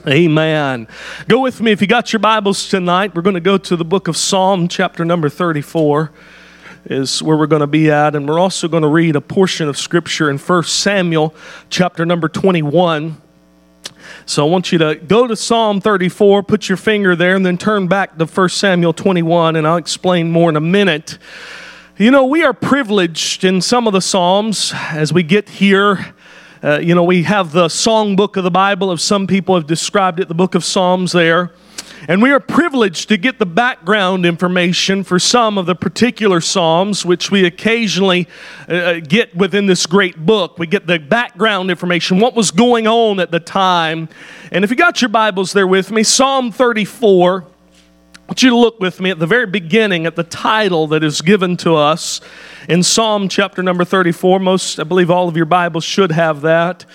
Amen. Go with me if you got your Bibles tonight. We're going to go to the book of Psalm, chapter number 34 is where we're going to be at. And we're also going to read a portion of Scripture in 1 Samuel, chapter number 21. So I want you to go to Psalm 34, put your finger there, and then turn back to 1 Samuel 21, and I'll explain more in a minute. You know, we are privileged in some of the Psalms as we get here. We have the songbook of the Bible, as some people have described it, the book of Psalms there. And we are privileged to get the background information for some of the particular Psalms, which we occasionally get within this great book. We get the background information, what was going on at the time. And if you got your Bibles there with me, Psalm 34, I want you to look with me at the very beginning at the title that is given to us in Psalm chapter number 34. I believe all of your Bibles should have that.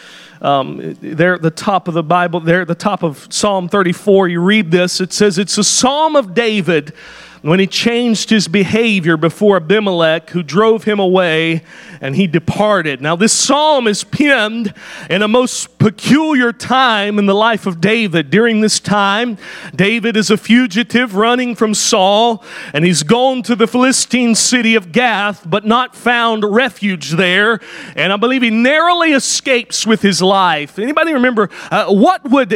There at the top of the Bible, there at the top of Psalm 34, you read this. It says, it's a psalm of David when he changed his behavior before Abimelech, who drove him away, and he departed. Now, this psalm is penned in a most peculiar time in the life of David. During this time, David is a fugitive running from Saul, and he's gone to the Philistine city of Gath, but not found refuge there. And I believe he narrowly escapes with his life. Anybody remember, why would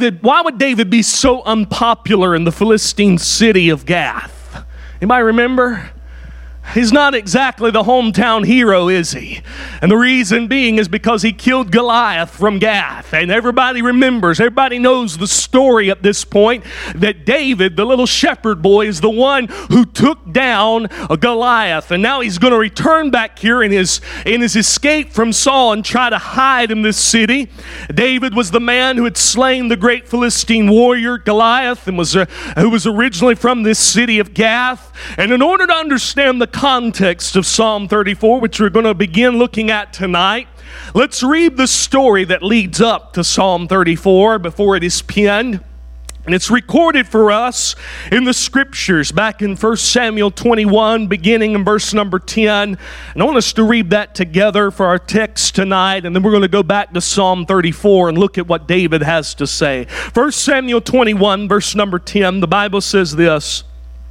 David be so unpopular in the Philistine city of Gath? Anybody remember? He's not exactly the hometown hero, is he? And the reason being is because he killed Goliath from Gath. And everybody remembers, everybody knows the story at this point, that David, the little shepherd boy, is the one who took down Goliath. And now he's going to return back here in his escape from Saul and try to hide in this city. David was the man who had slain the great Philistine warrior Goliath and who was originally from this city of Gath. And in order to understand the context of Psalm 34, which we're going to begin looking at tonight, let's read the story that leads up to Psalm 34 before it is penned. And it's recorded for us in the Scriptures back in 1 Samuel 21, beginning in verse number 10. And I want us to read that together for our text tonight, and then we're going to go back to Psalm 34 and look at what David has to say. 1 Samuel 21, verse number 10, the Bible says this,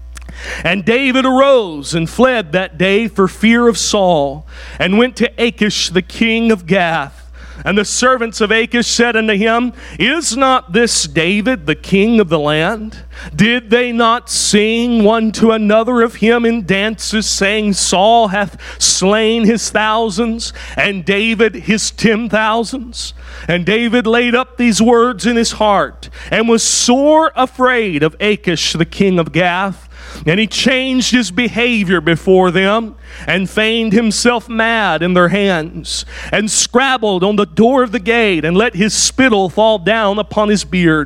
and David arose and fled that day for fear of Saul, and went to Achish the king of Gath. And the servants of Achish said unto him, is not this David the king of the land? Did they not sing one to another of him in dances, saying, Saul hath slain his thousands, and David his 10,000s? And David laid up these words in his heart, and was sore afraid of Achish the king of Gath. And he changed his behavior before them, and feigned himself mad in their hands, and scrabbled on the door of the gate, and let his spittle fall down upon his beard.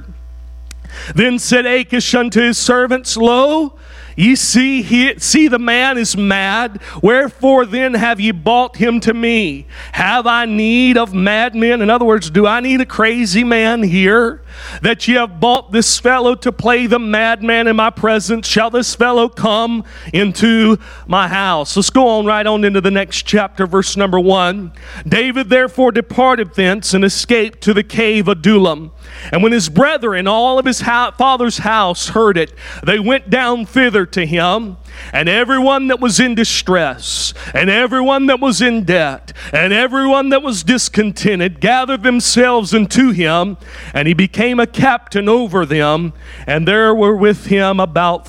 Then said Achish unto his servants, Lo, ye see the man is mad. Wherefore then have ye bought him to me? Have I need of madmen? In other words, do I need a crazy man here? That ye have bought this fellow to play the madman in my presence? Shall this fellow come into my house? Let's go on right on into the next chapter, verse number 1. David therefore departed thence and escaped to the cave Adullam. And when his brethren, all of his father's house, heard it, they went down thither to him, and everyone that was in distress, and everyone that was in debt, and everyone that was discontented, gathered themselves unto him, and he became a captain over them, and there were with him about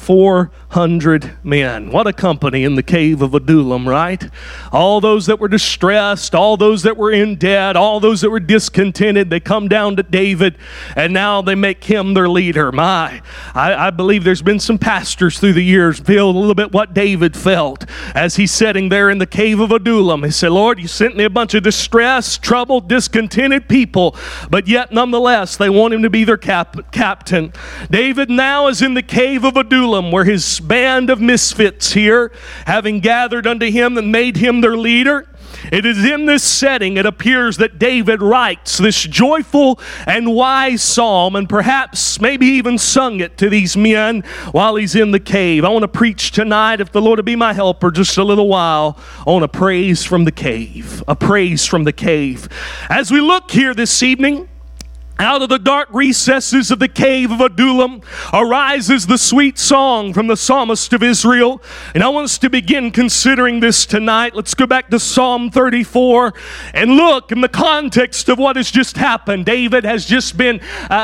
400 men. What a company in the cave of Adullam, right? All those that were distressed, all those that were in debt, all those that were discontented, they come down to David, and now they make him their leader. I believe there's been some pastors through the years feel a little bit what David felt as he's sitting there in the cave of Adullam. He said, Lord, you sent me a bunch of distressed, troubled, discontented people, but yet nonetheless they want him to be their captain. David now is in the cave of Adullam, where his band of misfits here, having gathered unto him and made him their leader. It is in this setting, it appears, that David writes this joyful and wise psalm, and perhaps maybe even sung it to these men while he's in the cave. I want to preach tonight, if the Lord will be my helper just a little while, on a praise from the cave. A praise from the cave. As we look here this evening, Out of the dark recesses of the cave of Adullam arises the sweet song from the psalmist of Israel. And I want us to begin considering this tonight. Let's go back to Psalm 34 and look in the context of what has just happened. David has just been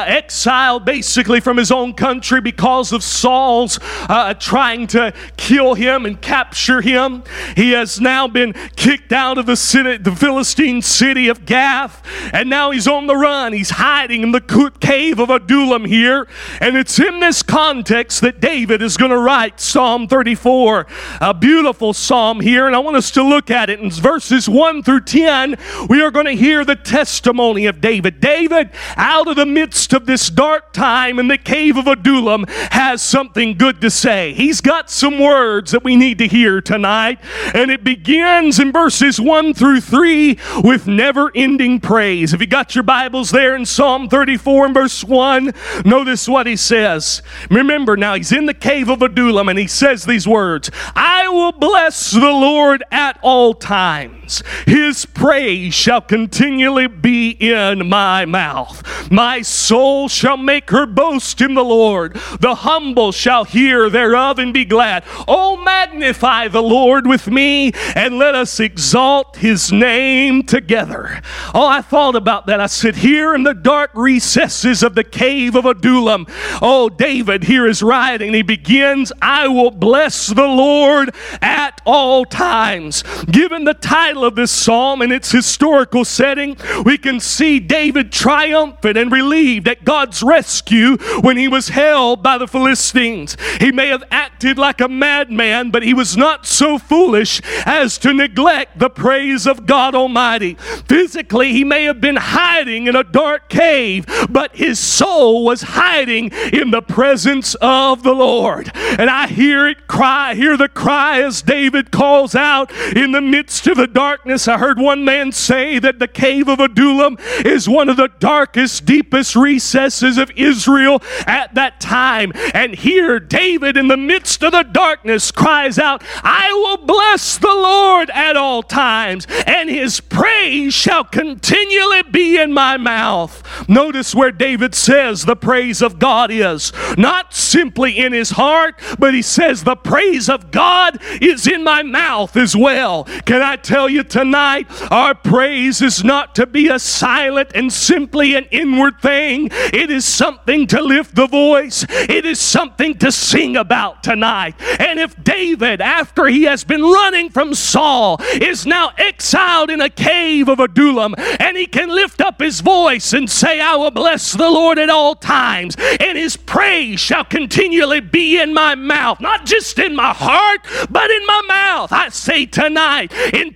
exiled basically from his own country because of Saul's trying to kill him and capture him. He has now been kicked out of the Philistine city of Gath, and now he's on the run. He's hiding in the cave of Adullam here, and it's in this context that David is going to write Psalm 34, a beautiful psalm here, and I want us to look at it. In verses 1 through 10, we are going to hear the testimony of David. David, out of the midst of this dark time in the cave of Adullam, has something good to say. He's got some words that we need to hear tonight, and it begins in verses 1 through 3 with never-ending praise. If you got your Bibles there in Psalm 34 and verse 1, notice what he says. Remember now, he's in the cave of Adullam, and he says these words, I will bless the Lord at all times. His praise shall continually be in my mouth. My soul shall make her boast in the Lord. The humble shall hear thereof and be glad. Oh, magnify the Lord with me, and let us exalt his name together. Oh, I thought about that. I said, here in the dark recesses of the cave of Adullam, oh, David here is writing. He begins, I will bless the Lord at all times. Given the title of this psalm and its historical setting, we can see David triumphant and relieved at God's rescue when he was held by the Philistines. He may have acted like a madman, but he was not so foolish as to neglect the praise of God Almighty. Physically, he may have been hiding in a dark cave, but his soul was hiding in the presence of the Lord. And I hear the cry as David calls out in the midst of the darkness. I heard one man say that the cave of Adullam is one of the darkest, deepest recesses of Israel at that time. And here David in the midst of the darkness cries out, I will bless the Lord at all times, and his praise shall continually be in my mouth. Notice where David says the praise of God is. Not simply in his heart, but he says the praise of God is in my mouth as well. Can I tell you tonight, our praise is not to be a silent and simply an inward thing. It is something to lift the voice. It is something to sing about tonight. And if David, after he has been running from Saul, is now exiled in a cave of Adullam, and he can lift up his voice and say, I will bless the Lord at all times, and his praise shall continually be in my mouth. Not just in my heart, but in my mouth. I say tonight, in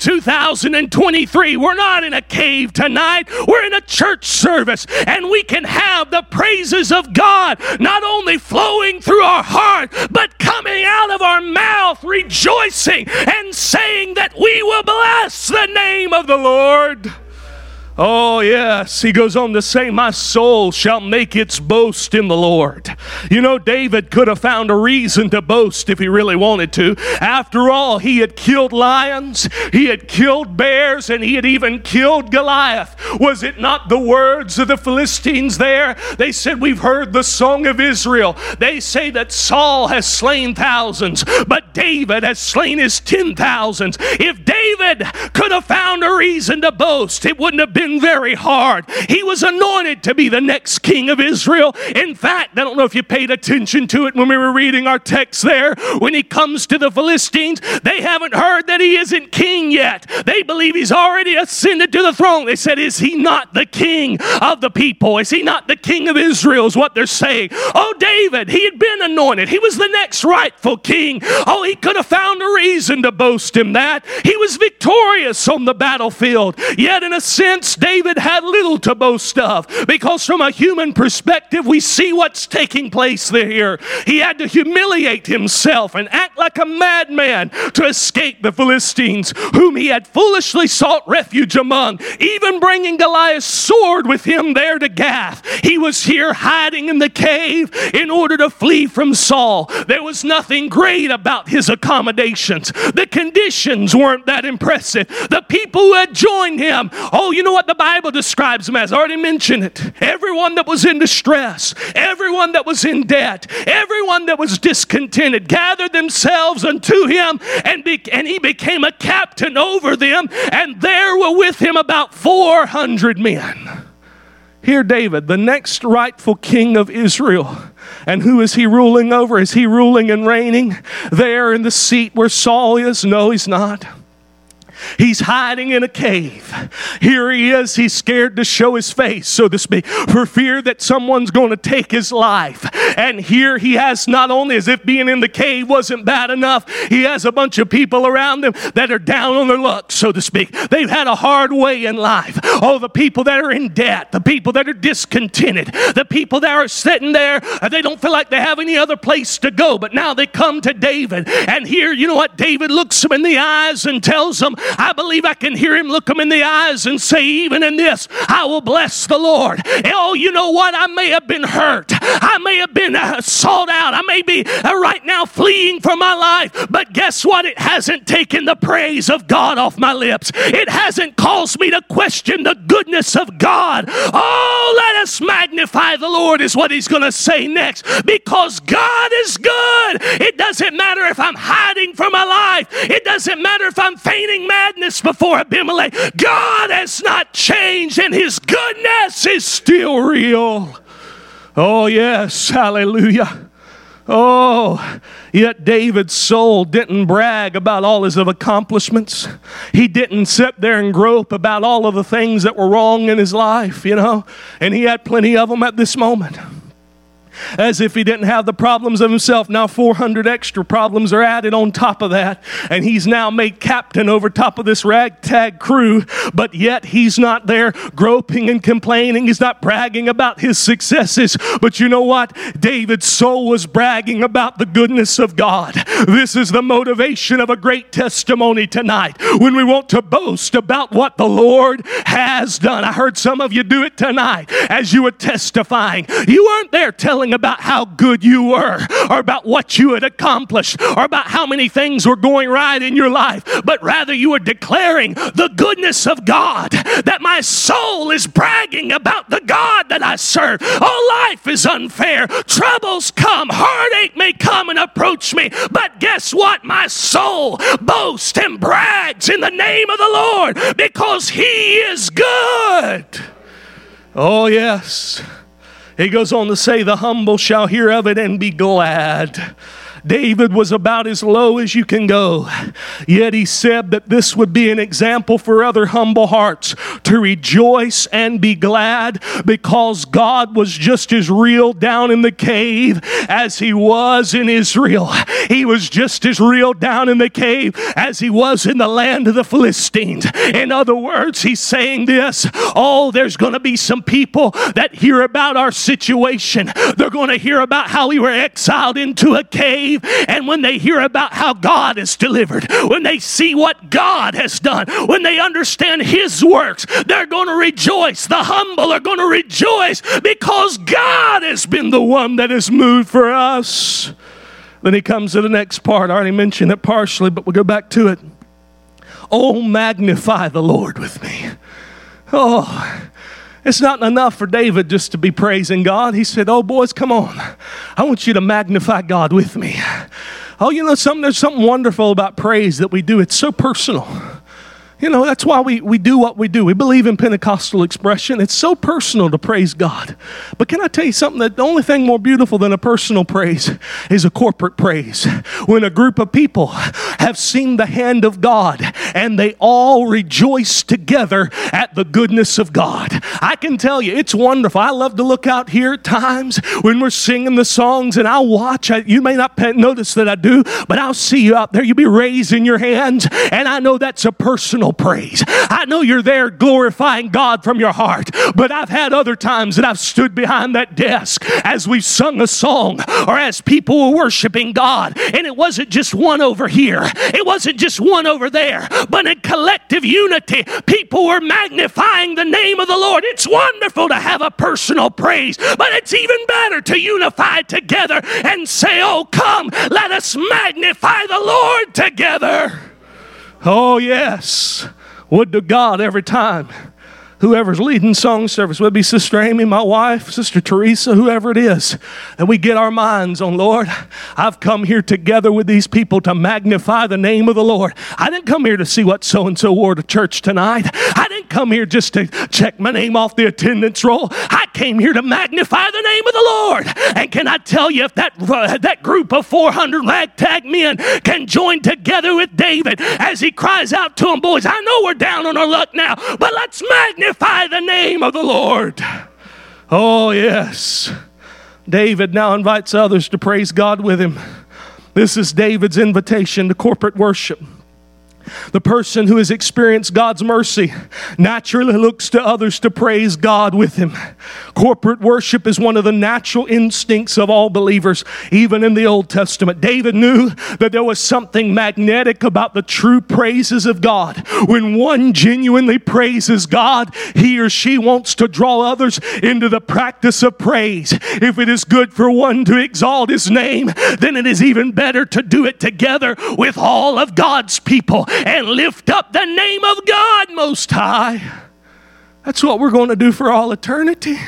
2023, we're not in a cave tonight. We're in a church service, and we can have the praises of God not only flowing through our heart, but coming out of our mouth, rejoicing and saying that we will bless the name of the Lord. Oh, yes. He goes on to say, my soul shall make its boast in the Lord. You know, David could have found a reason to boast if he really wanted to. After all, he had killed lions, he had killed bears, and he had even killed Goliath. Was it not the words of the Philistines there? They said, we've heard the song of Israel. They say that Saul has slain thousands, but David has slain his 10,000s. If David could have found a reason to boast, it wouldn't have been very hard. He was anointed to be the next king of Israel. In fact, I don't know if you paid attention to it when we were reading our text there. When he comes to the Philistines, they haven't heard that he isn't king yet. They believe he's already ascended to the throne. They said, is he not the king of the people? Is he not the king of Israel is what they're saying. Oh, David, he had been anointed. He was the next rightful king. Oh, he could have found a reason to boast in that. He was victorious on the battlefield. Yet in a sense, David had little to boast of, because from a human perspective, we see what's taking place there. He had to humiliate himself and act like a madman to escape the Philistines, whom he had foolishly sought refuge among, even bringing Goliath's sword with him there to Gath. He was here hiding in the cave in order to flee from Saul. There was nothing great about his accommodations. The conditions weren't that impressive. The people who had joined him, oh, you know what what the Bible describes them as. I already mentioned it. Everyone that was in distress, everyone that was in debt, everyone that was discontented gathered themselves unto him, and he became a captain over them, and there were with him about 400 men. Here David, the next rightful king of Israel. And who is he ruling over? Is he ruling and reigning there in the seat where Saul is? No, he's not. He's hiding in a cave. Here he is. He's scared to show his face, so to speak, for fear that someone's going to take his life. And here he has, not only as if being in the cave wasn't bad enough, he has a bunch of people around him that are down on their luck, so to speak. They've had a hard way in life. Oh, the people that are in debt, the people that are discontented, the people that are sitting there, they don't feel like they have any other place to go, but now they come to David. And here, you know what? David looks them in the eyes and tells them, I believe I can hear him look them in the eyes and say, even in this, I will bless the Lord. Oh, you know what? I may have been hurt. I may have been sought out. I may be right now fleeing for my life. But guess what? It hasn't taken the praise of God off my lips. It hasn't caused me to question the goodness of God. Oh, let us magnify the Lord is what he's going to say next, because God is good. It doesn't matter if I'm hiding from my life. It doesn't matter if I'm feigning madness before Abimelech. God has not changed, and his goodness is still real. Oh yes, hallelujah. Oh, yet David's soul didn't brag about all his accomplishments. He didn't sit there and grope about all of the things that were wrong in his life, you know, and he had plenty of them at this moment. As if he didn't have the problems of himself. Now 400 extra problems are added on top of that. And he's now made captain over top of this ragtag crew. But yet he's not there groping and complaining. He's not bragging about his successes. But you know what? David's soul was bragging about the goodness of God. This is the motivation of a great testimony tonight, when we want to boast about what the Lord has done. I heard some of you do it tonight as you were testifying. You weren't there telling about how good you were, or about what you had accomplished, or about how many things were going right in your life, but rather you were declaring the goodness of God, that my soul is bragging about the God that I serve. Oh, life is unfair. Troubles come. Heartache may come and approach me, but guess what? My soul boasts and brags in the name of the Lord, because he is good. Oh, yes. He goes on to say, the humble shall hear of it and be glad. David was about as low as you can go. Yet he said that this would be an example for other humble hearts to rejoice and be glad, because God was just as real down in the cave as he was in Israel. He was just as real down in the cave as he was in the land of the Philistines. In other words, he's saying this: oh, there's going to be some people that hear about our situation. They're going to hear about how we were exiled into a cave. And when they hear about how God has delivered, when they see what God has done, when they understand his works, they're going to rejoice. The humble are going to rejoice, because God has been the one that has moved for us. Then he comes to the next part. I already mentioned it partially, but we'll go back to it. Oh, magnify the Lord with me. Oh, it's not enough for David just to be praising God. He said, oh, boys, come on. I want you to magnify God with me. Oh, you know, there's something wonderful about praise that we do. It's so personal. You know, that's why we do what we do. We believe in Pentecostal expression. It's so personal to praise God. But can I tell you something? That the only thing more beautiful than a personal praise is a corporate praise. When a group of people have seen the hand of God and they all rejoice together at the goodness of God. I can tell you, it's wonderful. I love to look out here at times when we're singing the songs, and I'll watch. You may not notice that I do, but I'll see you out there. You'll be raising your hands, and I know that's a personal praise. I know you're there glorifying God from your heart, but I've had other times that I've stood behind that desk as we've sung a song, or as people were worshiping God, and it wasn't just one over here, it wasn't just one over there, but in collective unity, people were magnifying the name of the Lord. It's wonderful to have a personal praise, but it's even better to unify together and say, oh, come, let us magnify the Lord together. Oh, yes. Would to God every time whoever's leading song service, whether it be Sister Amy, my wife, Sister Teresa, whoever it is, that we get our minds on, Lord, I've come here together with these people to magnify the name of the Lord. I didn't come here to see what so-and-so wore to church tonight. I didn't come here just to check my name off the attendance roll. I came here to magnify the name of the Lord. And can I tell you, if that group of 400 ragtag men can join together with David as he cries out to them, boys, I know we're down on our luck now, but let's magnify the name of the Lord. Oh, yes. David now invites others to praise God with him. This is David's invitation to corporate worship. The person who has experienced God's mercy naturally looks to others to praise God with him. Corporate worship is one of the natural instincts of all believers, even in the Old Testament. David knew that there was something magnetic about the true praises of God. When one genuinely praises God, he or she wants to draw others into the practice of praise. If it is good for one to exalt his name, then it is even better to do it together with all of God's people and lift up the name of God Most High. That's what we're going to do for all eternity.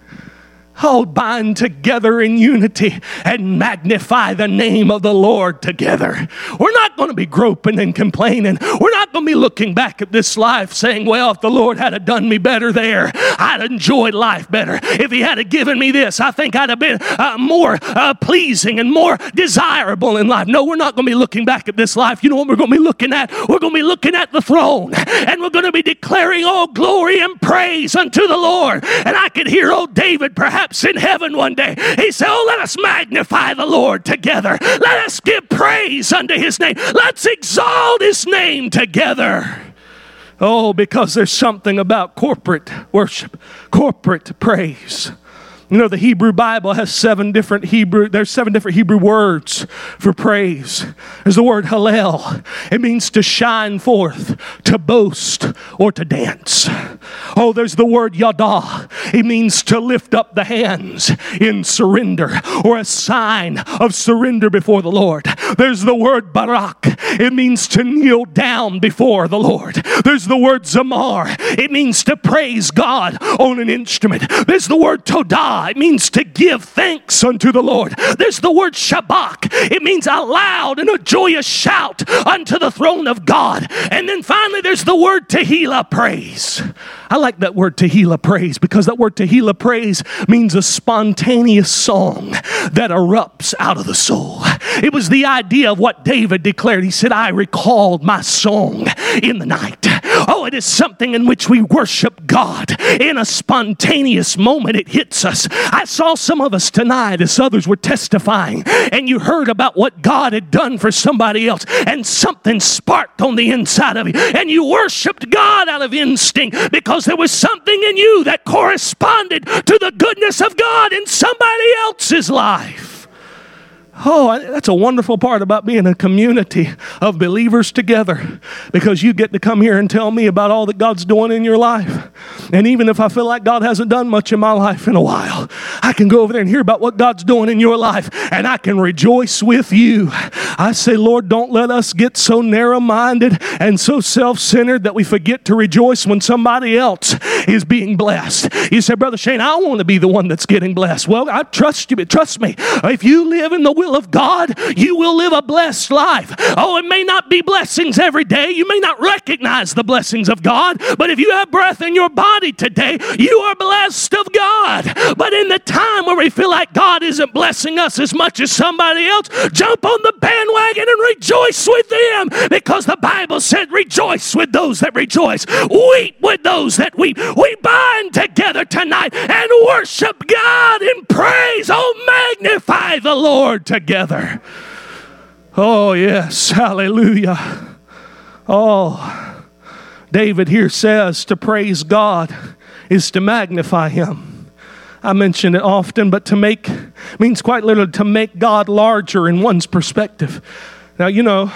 Oh, bind together in unity and magnify the name of the Lord together. We're not going to be groping and complaining. We're not going to be looking back at this life saying, well, if the Lord had done me better there, I'd enjoyed life better. If he had given me this, I think I'd have been more pleasing and more desirable in life. No, we're not going to be looking back at this life. You know what we're going to be looking at? We're going to be looking at the throne, and we're going to be declaring all glory and praise unto the Lord. And I could hear old David perhaps in heaven one day. He said, oh, let us magnify the Lord together. Let us give praise unto his name. Let's exalt his name together. Oh, because there's something about corporate worship, corporate praise. You know, the Hebrew Bible has seven different Hebrew words for praise. There's the word hallel. It means to shine forth, to boast, or to dance. Oh, there's the word yada. It means to lift up the hands in surrender, or a sign of surrender before the Lord. There's the word barak. It means to kneel down before the Lord. There's the word zamar. It means to praise God on an instrument. There's the word todah. It means to give thanks unto the Lord. There's the word shabach. It means a loud and a joyous shout unto the throne of God. And then finally there's the word tehillah, praise. I like that word tehillah, praise, because that word tehillah, praise, means a spontaneous song that erupts out of the soul. It was the idea of what David declared. He said, I recalled my song in the night. Oh, it is something in which we worship God. In a spontaneous moment, it hits us. I saw some of us tonight as others were testifying, and you heard about what God had done for somebody else, and something sparked on the inside of you, and you worshiped God out of instinct because there was something in you that corresponded to the goodness of God in somebody else's life. Oh, that's a wonderful part about being a community of believers together, because you get to come here and tell me about all that God's doing in your life. And even if I feel like God hasn't done much in my life in a while, I can go over there and hear about what God's doing in your life, and I can rejoice with you. I say, Lord, don't let us get so narrow-minded and so self-centered that we forget to rejoice when somebody else is being blessed. You say, Brother Shane, I want to be the one that's getting blessed. Well, I trust you, but trust me, if you live in the will of God, you will live a blessed life. Oh, it may not be blessings every day. You may not recognize the blessings of God, but if you have breath in your body today, you are blessed of God. But in the time where we feel like God isn't blessing us as much as somebody else, jump on the bandwagon and rejoice with them, because the Bible said, rejoice with those that rejoice, weep with those that weep. We bind together tonight and worship God in praise. Oh, magnify the Lord together. Oh, yes. Hallelujah. Oh, David here says to praise God is to magnify him. I mention it often, but to make means quite literally to make God larger in one's perspective. Now, you know,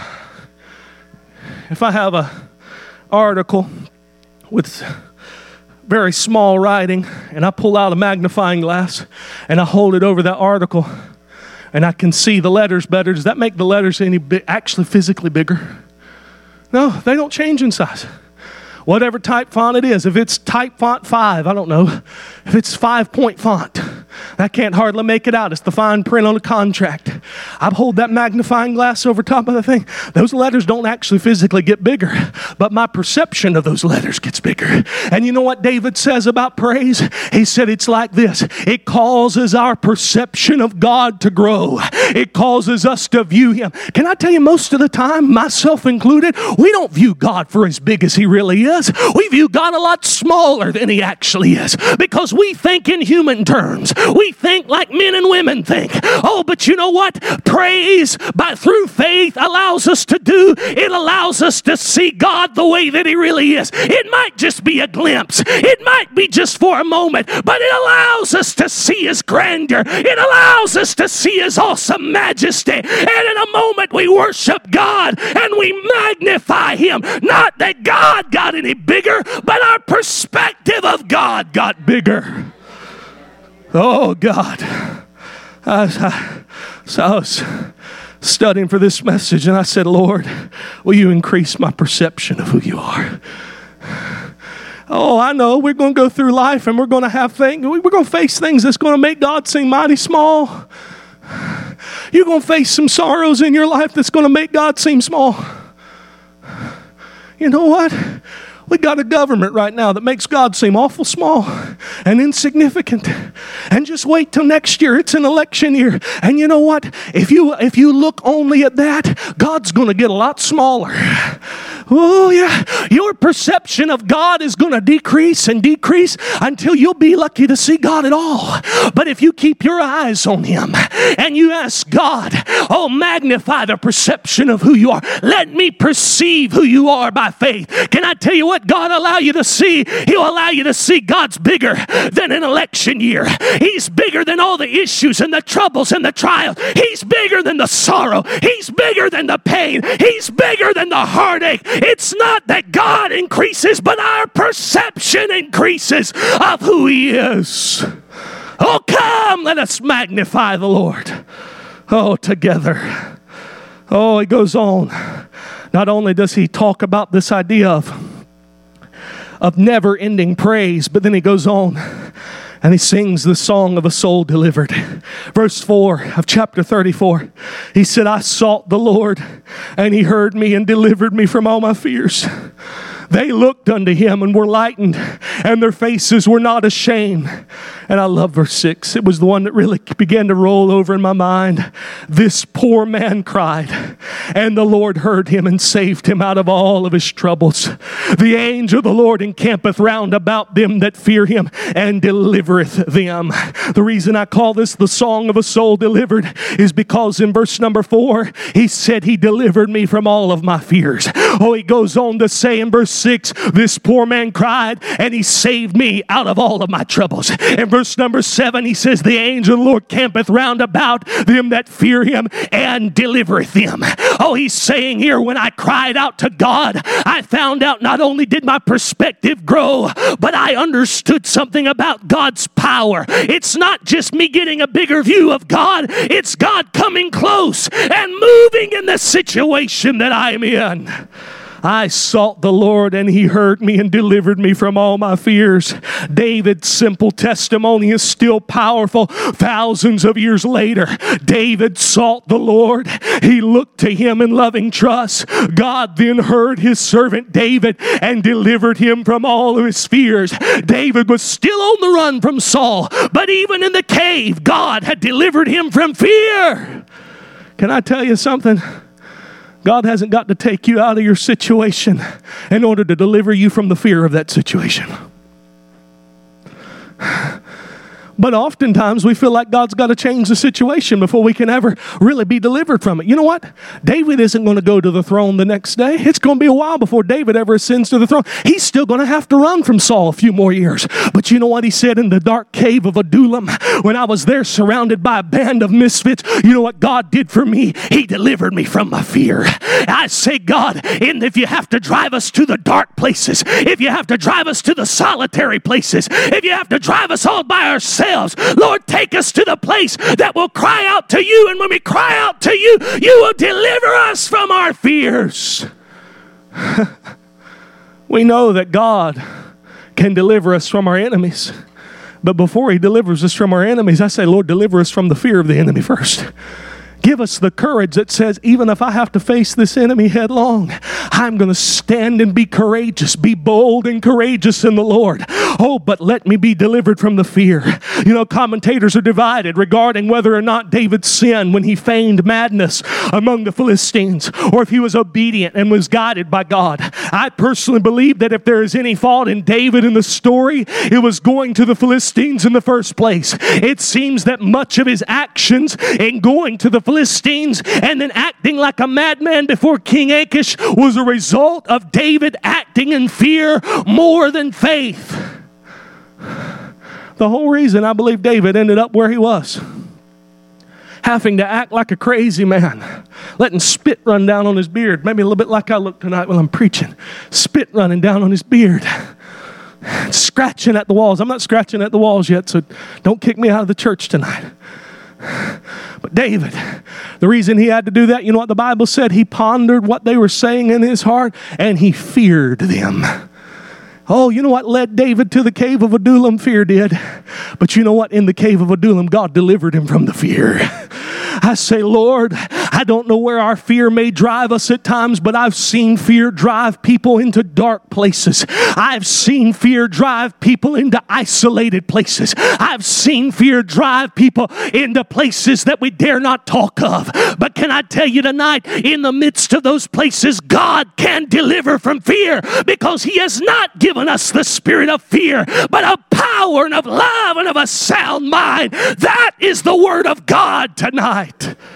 if I have an article with very small writing and I pull out a magnifying glass and I hold it over that article and I can see the letters better, does that make the letters actually physically bigger? No, they don't change in size. whatever type font it is. If it's type font 5, I don't know. If it's 5-point font, I can't hardly make it out. It's the fine print on a contract. I hold that magnifying glass over top of the thing. Those letters don't actually physically get bigger, but my perception of those letters gets bigger. And you know what David says about praise? He said it's like this. It causes our perception of God to grow. It causes us to view Him. Can I tell you, most of the time, myself included, we don't view God for as big as He really is. We view God a lot smaller than He actually is, because we think in human terms. We think like men and women think. Oh, but you know what? Praise through faith allows us to do. It allows us to see God the way that He really is. It might just be a glimpse. It might be just for a moment, but it allows us to see His grandeur. It allows us to see His awesome majesty. And in a moment we worship God and we magnify Him. Not that God got any bigger, but our perspective of God got bigger. Oh, God. So I was studying for this message, and I said, Lord, will you increase my perception of who you are? Oh, I know we're going to go through life, and we're going to have things. We're going to face things that's going to make God seem mighty small. You're going to face some sorrows in your life that's going to make God seem small. You know what? We got a government right now that makes God seem awful small and insignificant. And just wait till next year. It's an election year. And you know what? If you look only at that, God's going to get a lot smaller. Oh, yeah. Your perception of God is going to decrease and decrease until you'll be lucky to see God at all. But if you keep your eyes on Him and you ask God, oh, magnify the perception of who you are. Let me perceive who you are by faith. Can I tell you what God allow you to see? He'll allow you to see God's bigger than an election year. He's bigger than all the issues and the troubles and the trials. He's bigger than the sorrow. He's bigger than the pain. He's bigger than the heartache. It's not that God increases, but our perception increases of who He is. Oh, come, let us magnify the Lord. Oh, together. Oh, he goes on. Not only does he talk about this idea of never-ending praise, but then he goes on and he sings the song of a soul delivered. Verse 4 of chapter 34, he said, I sought the Lord, and He heard me and delivered me from all my fears. They looked unto Him and were lightened, and their faces were not ashamed. And I love verse 6. It was the one that really began to roll over in my mind. This poor man cried, and the Lord heard him and saved him out of all of his troubles. The angel of the Lord encampeth round about them that fear Him and delivereth them. The reason I call this the song of a soul delivered is because in verse number 4, he said He delivered me from all of my fears. Oh, he goes on to say in verse 6, this poor man cried, and He saved me out of all of my troubles. In verse number 7, he says, the angel of the Lord campeth round about them that fear Him and delivereth them. Oh, he's saying here, when I cried out to God, I found out not only did my perspective grow, but I understood something about God's power. It's not just me getting a bigger view of God. It's God coming close and moving in the situation that I'm in. I sought the Lord, and He heard me and delivered me from all my fears. David's simple testimony is still powerful thousands of years later. David sought the Lord. He looked to Him in loving trust. God then heard His servant David and delivered him from all of his fears. David was still on the run from Saul, but even in the cave, God had delivered him from fear. Can I tell you something? God hasn't got to take you out of your situation in order to deliver you from the fear of that situation. But oftentimes we feel like God's got to change the situation before we can ever really be delivered from it. You know what? David isn't going to go to the throne the next day. It's going to be a while before David ever ascends to the throne. He's still going to have to run from Saul a few more years. But you know what he said in the dark cave of Adullam? When I was there surrounded by a band of misfits, you know what God did for me? He delivered me from my fear. I say, God, and if you have to drive us to the dark places, if you have to drive us to the solitary places, if you have to drive us all by ourselves, Lord, take us to the place that will cry out to You. And when we cry out to You, You will deliver us from our fears. We know that God can deliver us from our enemies. But before He delivers us from our enemies, I say, Lord, deliver us from the fear of the enemy first. Give us the courage that says, even if I have to face this enemy headlong, I'm going to stand and be courageous, be bold and courageous in the Lord. Oh, but let me be delivered from the fear. You know, commentators are divided regarding whether or not David sinned when he feigned madness among the Philistines, or if he was obedient and was guided by God. I personally believe that if there is any fault in David in the story, it was going to the Philistines in the first place. It seems that much of his actions in going to the Philistines and then acting like a madman before King Achish was a result of David acting in fear more than faith. The whole reason I believe David ended up where he was, having to act like a crazy man, letting spit run down on his beard, maybe a little bit like I look tonight while I'm preaching, spit running down on his beard, scratching at the walls. I'm not scratching at the walls yet, so don't kick me out of the church tonight. But David, the reason he had to do that, you know what the Bible said? He pondered what they were saying in his heart, and he feared them. Oh, you know what led David to the cave of Adullam? Fear did. But you know what? In the cave of Adullam, God delivered him from the fear. I say, Lord, I don't know where our fear may drive us at times, but I've seen fear drive people into dark places. I've seen fear drive people into isolated places. I've seen fear drive people into places that we dare not talk of. But can I tell you tonight, in the midst of those places, God can deliver from fear, because He has not given us the spirit of fear, but of power and of love and of a sound mind. That is the word of God tonight.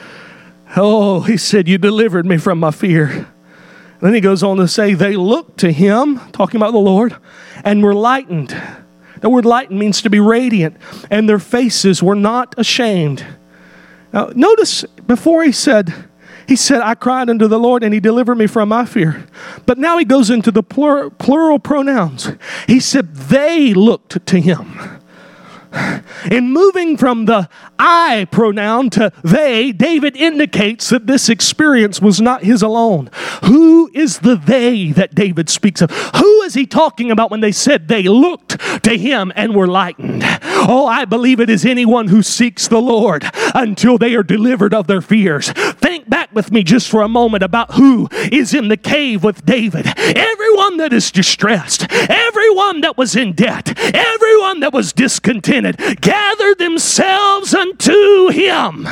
Oh, He said, you delivered me from my fear. Then He goes on to say, they looked to Him, talking about the Lord, and were lightened. The word lightened means to be radiant, and their faces were not ashamed. Now, notice before He said, I cried unto the Lord, and He delivered me from my fear. But now He goes into the plural pronouns. He said, they looked to Him. In moving from the I pronoun to they, David indicates that this experience was not his alone. Who is the they that David speaks of? Who is he talking about when they said they looked to him and were lightened? Oh, I believe it is anyone who seeks the Lord until they are delivered of their fears. Think back with me just for a moment about who is in the cave with David. Everyone that is distressed, everyone that was in debt, everyone that was discontented, gathered themselves unto him.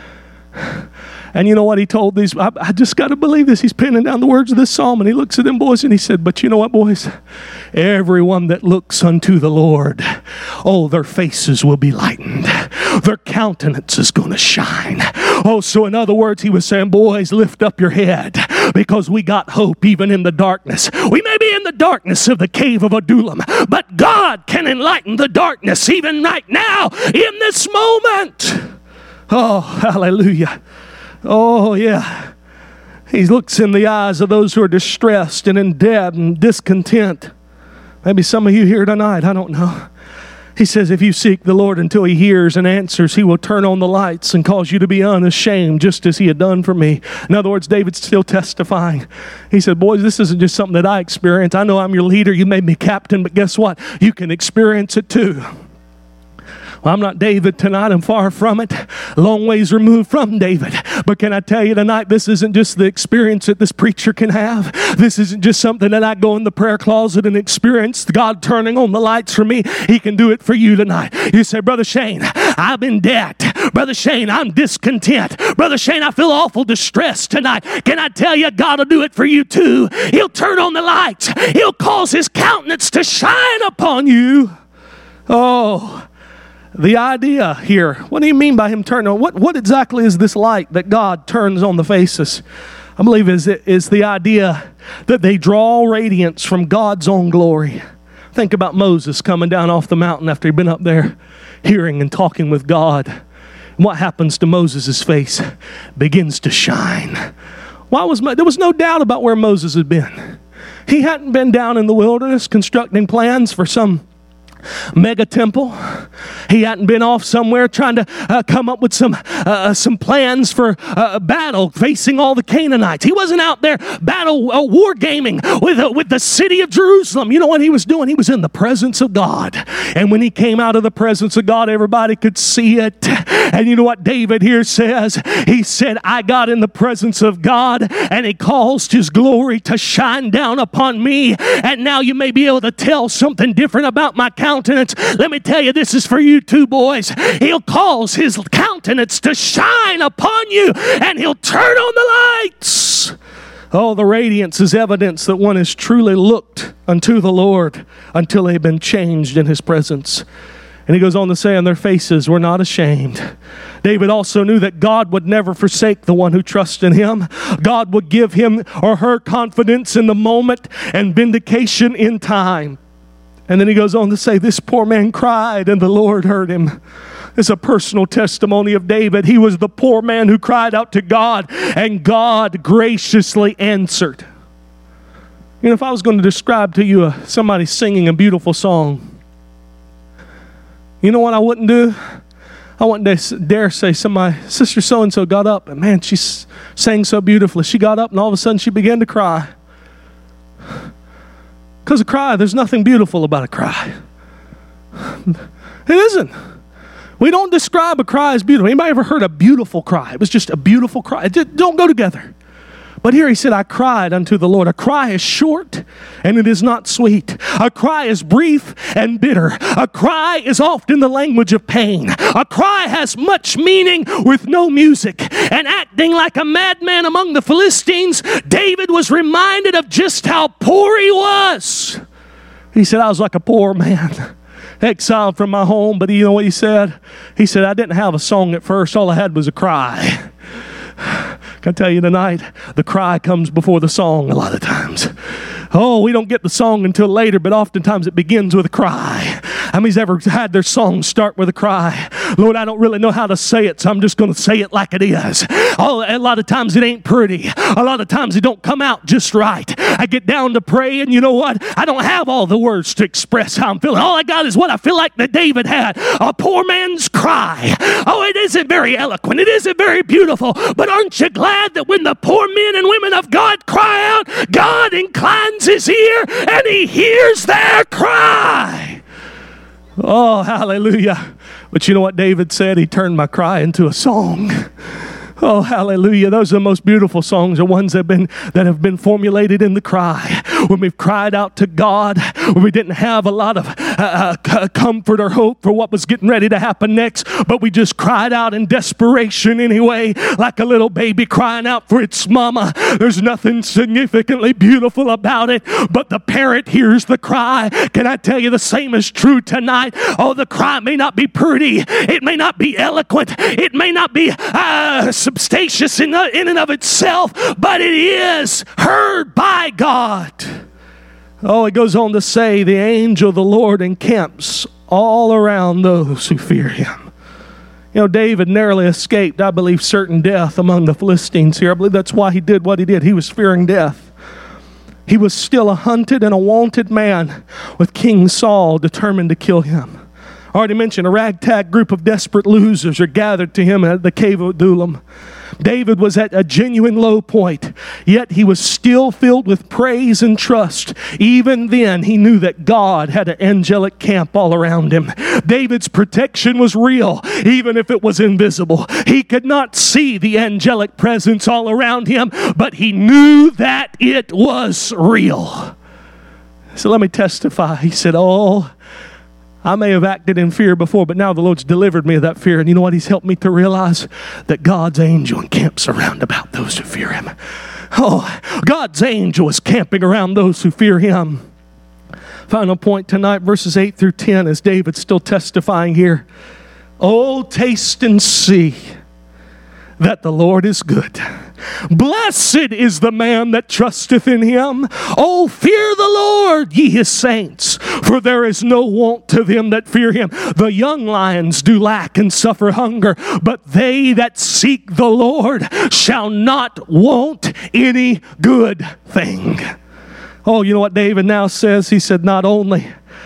And you know what he told these? I just got to believe this. He's penning down the words of this psalm, and he looks at them boys and he said, but you know what, boys? Everyone that looks unto the Lord, oh, their faces will be lightened. Their countenance is going to shine. Oh, so in other words, he was saying, boys, lift up your head, because we got hope even in the darkness. We may be in the darkness of the cave of Adullam, but God can enlighten the darkness even right now in this moment. Oh, hallelujah. Oh, yeah. He looks in the eyes of those who are distressed and in debt and discontent. Maybe some of you here tonight, I don't know. He says, if you seek the Lord until He hears and answers, He will turn on the lights and cause you to be unashamed, just as He had done for me. In other words, David's still testifying. He said, boys, this isn't just something that I experience. I know I'm your leader. You made me captain, but guess what? You can experience it too. Well, I'm not David tonight. I'm far from it. Long ways removed from David. But can I tell you tonight, this isn't just the experience that this preacher can have. This isn't just something that I go in the prayer closet and experience God turning on the lights for me. He can do it for you tonight. You say, Brother Shane, I'm in debt. Brother Shane, I'm discontent. Brother Shane, I feel awful distressed tonight. Can I tell you, God will do it for you too. He'll turn on the lights. He'll cause His countenance to shine upon you. Oh, the idea here, what do you mean by Him turning on? What exactly is this light that God turns on the faces? I believe is the idea that they draw radiance from God's own glory. Think about Moses coming down off the mountain after he'd been up there hearing and talking with God. And what happens to Moses' face? Begins to shine. There was no doubt about where Moses had been. He hadn't been down in the wilderness constructing plans for some mega temple. He hadn't been off somewhere trying to come up with some plans for battle facing all the Canaanites. He wasn't out there war gaming with the city of Jerusalem. You know what he was doing? He was in the presence of God. And when he came out of the presence of God, everybody could see it. And you know what David here says? He said, I got in the presence of God, and he caused his glory to shine down upon me. And now you may be able to tell something different about my countenance. Let me tell you, this is for you too, boys. He'll cause his countenance to shine upon you, and he'll turn on the lights. Oh, the radiance is evidence that one has truly looked unto the Lord until they've been changed in his presence. And he goes on to say, and their faces were not ashamed. David also knew that God would never forsake the one who trusts in him. God would give him or her confidence in the moment and vindication in time. And then he goes on to say, this poor man cried and the Lord heard him. It's a personal testimony of David. He was the poor man who cried out to God, and God graciously answered. You know, if I was going to describe to you somebody singing a beautiful song, you know what I wouldn't do? I wouldn't dare say somebody, Sister so-and-so got up, and man, she sang so beautifully. She got up, and all of a sudden she began to cry. Because a cry, there's nothing beautiful about a cry. It isn't. We don't describe a cry as beautiful. Anybody ever heard a beautiful cry? It was just a beautiful cry. It don't go together. But here he said, I cried unto the Lord. A cry is short and it is not sweet. A cry is brief and bitter. A cry is often the language of pain. A cry has much meaning with no music. And acting like a madman among the Philistines, David was reminded of just how poor he was. He said, I was like a poor man, exiled from my home. But you know what he said? He said, I didn't have a song at first. All I had was a cry. Can I tell you tonight, the cry comes before the song a lot of times. Oh, we don't get the song until later, but oftentimes it begins with a cry. How many's ever had their song start with a cry? Lord, I don't really know how to say it, so I'm just going to say it like it is. Oh, a lot of times it ain't pretty. A lot of times it don't come out just right. I get down to pray, and you know what? I don't have all the words to express how I'm feeling. All I got is what I feel like that David had. A poor man's cry. Oh, it isn't very eloquent. It isn't very beautiful. But aren't you glad that when the poor men and women of God cry out, God inclines his ear and he hears their cry? Oh, hallelujah. But you know what David said? He turned my cry into a song. Oh, hallelujah. Those are the most beautiful songs, are ones that have been formulated in the cry. When we've cried out to God, when we didn't have a lot of comfort or hope for what was getting ready to happen next, but we just cried out in desperation anyway, like a little baby crying out for its mama. There's nothing significantly beautiful about it, but the parent hears the cry. Can I tell you the same is true tonight? Oh, the cry may not be pretty. It may not be eloquent. It may not be substantious in and of itself, but it is heard by God. Oh, it goes on to say, the angel of the Lord encamps all around those who fear him. You know, David narrowly escaped, I believe, certain death among the Philistines here. I believe that's why he did what he did. He was fearing death. He was still a hunted and a wanted man, with King Saul determined to kill him. I already mentioned a ragtag group of desperate losers are gathered to him at the cave of Adullam. David was at a genuine low point, yet he was still filled with praise and trust. Even then, he knew that God had an angelic camp all around him. David's protection was real, even if it was invisible. He could not see the angelic presence all around him, but he knew that it was real. So let me testify. He said, I may have acted in fear before, but now the Lord's delivered me of that fear. And you know what? He's helped me to realize that God's angel encamps around about those who fear him. Oh, God's angel is camping around those who fear him. Final point tonight, verses 8 through 10, as David's still testifying here. Oh, taste and see that the Lord is good. Blessed is the man that trusteth in him. Oh, fear the Lord, ye his saints, for there is no want to them that fear him. The young lions do lack and suffer hunger, but they that seek the Lord shall not want any good thing. Oh, you know what David now says? He said, not only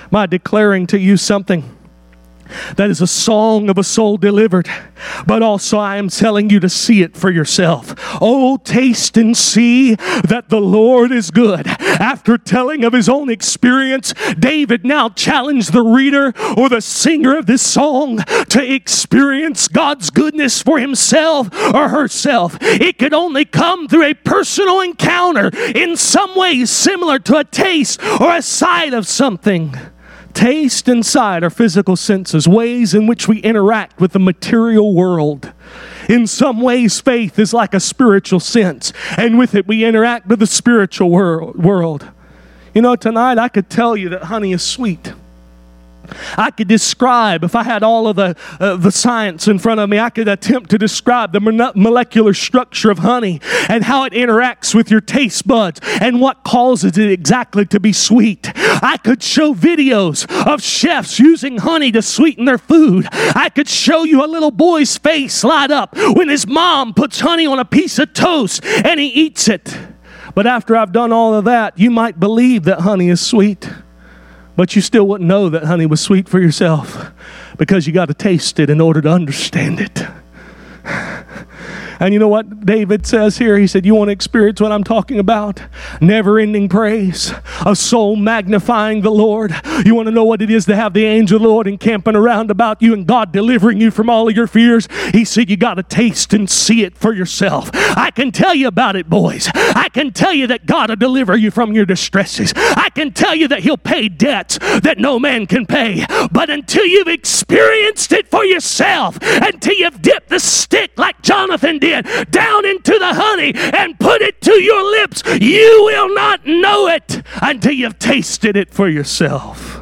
Am I declaring to you something that is a song of a soul delivered? But also I am telling you to see it for yourself. Oh, taste and see that the Lord is good. After telling of his own experience, David now challenged the reader or the singer of this song to experience God's goodness for himself or herself. It could only come through a personal encounter, in some ways similar to a taste or a sight of something. Taste and sight are physical senses, ways in which we interact with the material world. In some ways, faith is like a spiritual sense, and with it we interact with the spiritual world. You know, tonight I could tell you that honey is sweet. I could describe, if I had all of the science in front of me, I could attempt to describe the molecular structure of honey and how it interacts with your taste buds and what causes it exactly to be sweet. I could show videos of chefs using honey to sweeten their food. I could show you a little boy's face light up when his mom puts honey on a piece of toast and he eats it. But after I've done all of that, you might believe that honey is sweet. But you still wouldn't know that honey was sweet for yourself, because you got to taste it in order to understand it. And you know what David says here? He said, you want to experience what I'm talking about? Never-ending praise, a soul magnifying the Lord. You want to know what it is to have the angel of the Lord encamping around about you and God delivering you from all of your fears? He said, you got to taste and see it for yourself. I can tell you about it, boys. I can tell you that God will deliver you from your distresses. I can tell you that he'll pay debts that no man can pay. But until you've experienced it for yourself, until you've dipped the stick like Jonathan did down into the honey and put it to your lips, you will not know it until you've tasted it for yourself.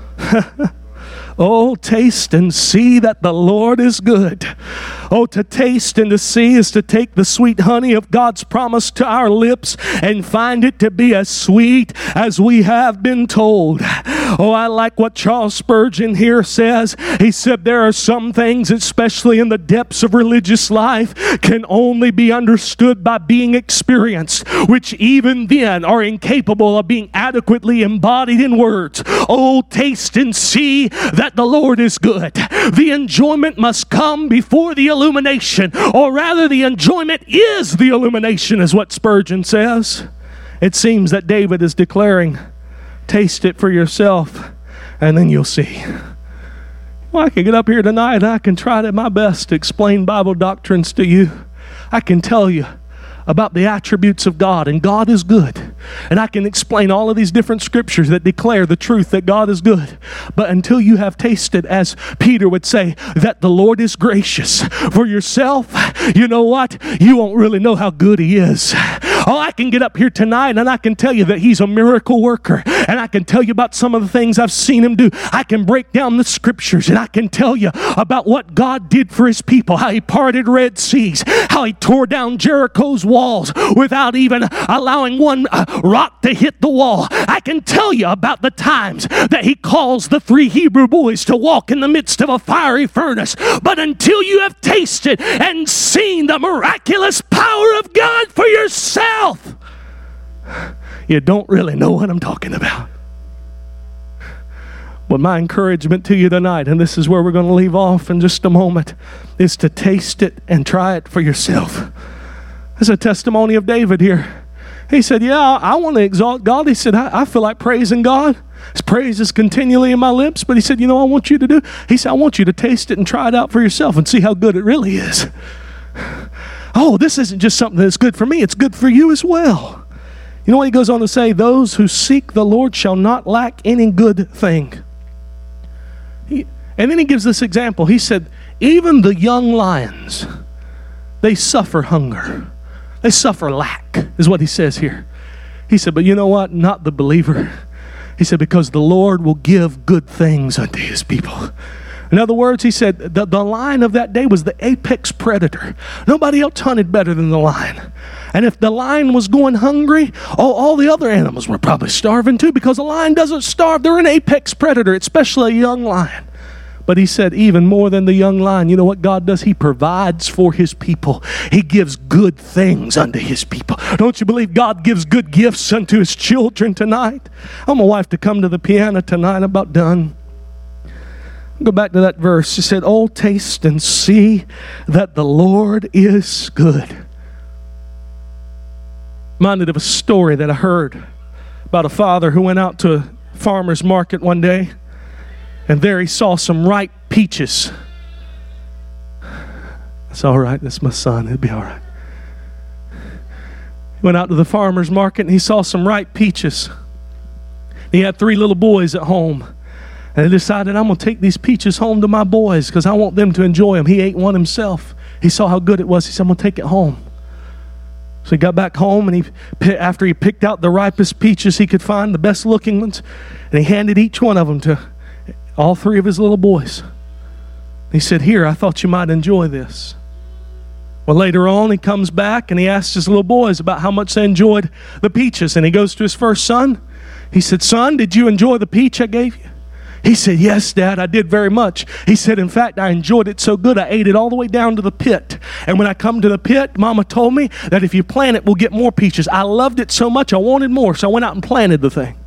Oh, taste and see that the Lord is good. Oh, to taste and to see is to take the sweet honey of God's promise to our lips and find it to be as sweet as we have been told. Oh, I like what Charles Spurgeon here says. He said there are some things, especially in the depths of religious life, can only be understood by being experienced, which even then are incapable of being adequately embodied in words. Oh, taste and see that the Lord is good. The enjoyment must come before the illumination, or rather the enjoyment is the illumination, is what Spurgeon says. It seems that David is declaring, taste it for yourself and then you'll see. Well, I can get up here tonight and I can try to my best to explain Bible doctrines to you. I can tell you about the attributes of God, and God is good. And I can explain all of these different scriptures that declare the truth that God is good. But until you have tasted, as Peter would say, that the Lord is gracious for yourself, you know what? You won't really know how good he is. Oh, I can get up here tonight and I can tell you that he's a miracle worker. And I can tell you about some of the things I've seen him do. I can break down the scriptures and I can tell you about what God did for his people, how he parted Red Seas, how he tore down Jericho's walls without even allowing one rock to hit the wall. I can tell you about the times that he calls the 3 Hebrew boys to walk in the midst of a fiery furnace. But until you have tasted and seen the miraculous power of God for yourself, you don't really know what I'm talking about. But my encouragement to you tonight, and this is where we're going to leave off in just a moment, is to taste it and try it for yourself. There's a testimony of David here. He said, yeah, I want to exalt God. He said, I feel like praising God. His praise is continually in my lips. But he said, you know what I want you to do? He said, I want you to taste it and try it out for yourself and see how good it really is. Oh, this isn't just something that's good for me. It's good for you as well. You know what he goes on to say? Those who seek the Lord shall not lack any good thing. And then he gives this example. He said, even the young lions, they suffer hunger. They suffer lack, is what he says here. He said, but you know what? Not the believer. He said, because the Lord will give good things unto his people. In other words, he said, the lion of that day was the apex predator. Nobody else hunted better than the lion. And if the lion was going hungry, all the other animals were probably starving too, because a lion doesn't starve. They're an apex predator, especially a young lion. But he said, even more than the young lion, you know what God does? He provides for his people. He gives good things unto his people. Don't you believe God gives good gifts unto his children tonight? I want my wife to come to the piano tonight. I'm about done. Go back to that verse. He said, oh, taste and see that the Lord is good. Reminded of a story that I heard about a father who went out to a farmer's market one day, and there he saw some ripe peaches. That's all right. That's my son. It'll be all right. He went out to the farmer's market and he saw some ripe peaches. He had 3 little boys at home. And he decided, I'm going to take these peaches home to my boys because I want them to enjoy them. He ate one himself. He saw how good it was. He said, I'm going to take it home. So he got back home, and after he picked out the ripest peaches he could find, the best looking ones, and he handed each one of them to all 3 of his little boys. He said, here, I thought you might enjoy this. Well, later on, he comes back and he asks his little boys about how much they enjoyed the peaches. And he goes to his first son. He said, son, did you enjoy the peach I gave you? He said, yes, Dad, I did very much. He said, in fact, I enjoyed it so good, I ate it all the way down to the pit. And when I come to the pit, Mama told me that if you plant it, we'll get more peaches. I loved it so much, I wanted more, so I went out and planted the thing.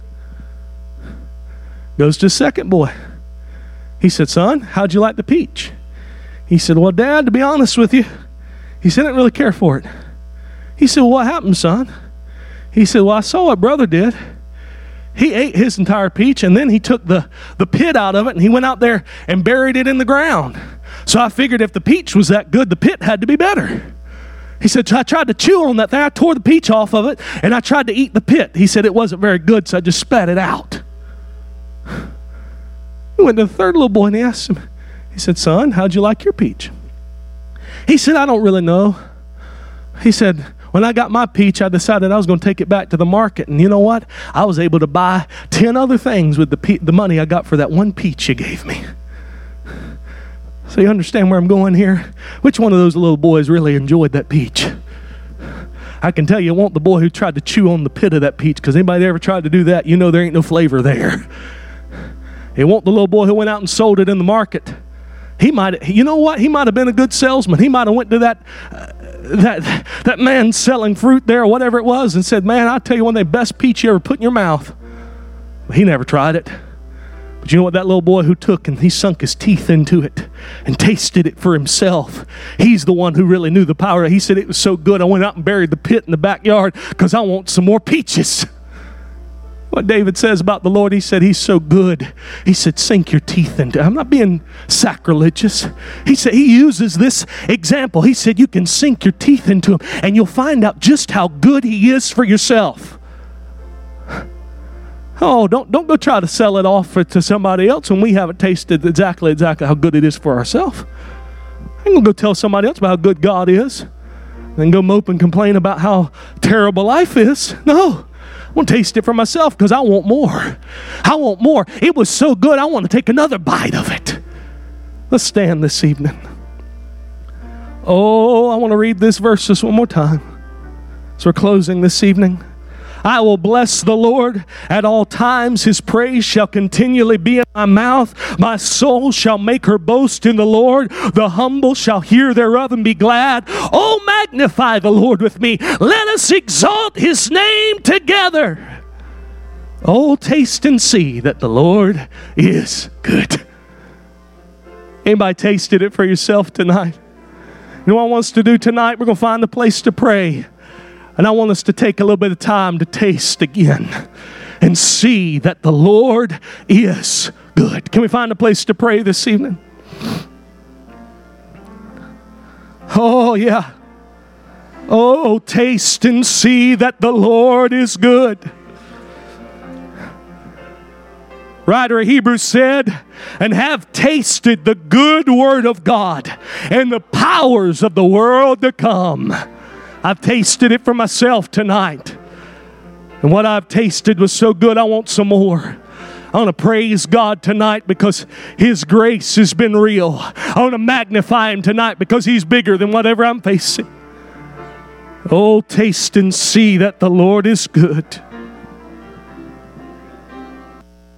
Goes to his second boy. He said, son, how'd you like the peach? He said, well, Dad, to be honest with you, he said, I didn't really care for it. He said, well, what happened, son? He said, well, I saw what brother did. He ate his entire peach, and then he took the pit out of it, and he went out there and buried it in the ground. So I figured if the peach was that good, the pit had to be better. He said, so I tried to chew on that thing. I tore the peach off of it, and I tried to eat the pit. He said it wasn't very good, so I just spat it out. He went to the third little boy, and he asked him, he said, son, how'd you like your peach? He said, I don't really know. He said, when I got my peach, I decided I was going to take it back to the market. And you know what? I was able to buy 10 other things with the money I got for that one peach you gave me. So you understand where I'm going here? Which one of those little boys really enjoyed that peach? I can tell you, it wasn't the boy who tried to chew on the pit of that peach, because anybody ever tried to do that, you know there ain't no flavor there. It wasn't the little boy who went out and sold it in the market. You know what? He might have been a good salesman. He might have went to that man selling fruit there or whatever it was and said, man, I'll tell you one of the best peach you ever put in your mouth. But he never tried it. But you know what? That little boy who took and he sunk his teeth into it and tasted it for himself, he's the one who really knew the power. He said it was so good I went out and buried the pit in the backyard because I want some more peaches. What David says about the Lord, he said he's so good. He said, sink your teeth into it. I'm not being sacrilegious. He said he uses this example. He said you can sink your teeth into him and you'll find out just how good he is for yourself. Oh, don't go try to sell it off to somebody else when we haven't tasted exactly how good it is for ourselves. I ain't gonna go tell somebody else about how good God is and go mope and complain about how terrible life is. No. I want to taste it for myself because I want more. I want more. It was so good, I want to take another bite of it. Let's stand this evening. Oh, I want to read this verse just one more time. So we're closing this evening. I will bless the Lord at all times. His praise shall continually be in my mouth. My soul shall make her boast in the Lord. The humble shall hear thereof and be glad. Oh, magnify the Lord with me. Let us exalt his name together. Oh, taste and see that the Lord is good. Anybody tasted it for yourself tonight? You know what I want us to do tonight? We're going to find a place to pray. And I want us to take a little bit of time to taste again and see that the Lord is good. Can we find a place to pray this evening? Oh, yeah. Oh, taste and see that the Lord is good. Writer of Hebrews said, and have tasted the good word of God and the powers of the world to come. I've tasted it for myself tonight. And what I've tasted was so good, I want some more. I want to praise God tonight because his grace has been real. I want to magnify him tonight because he's bigger than whatever I'm facing. Oh, taste and see that the Lord is good.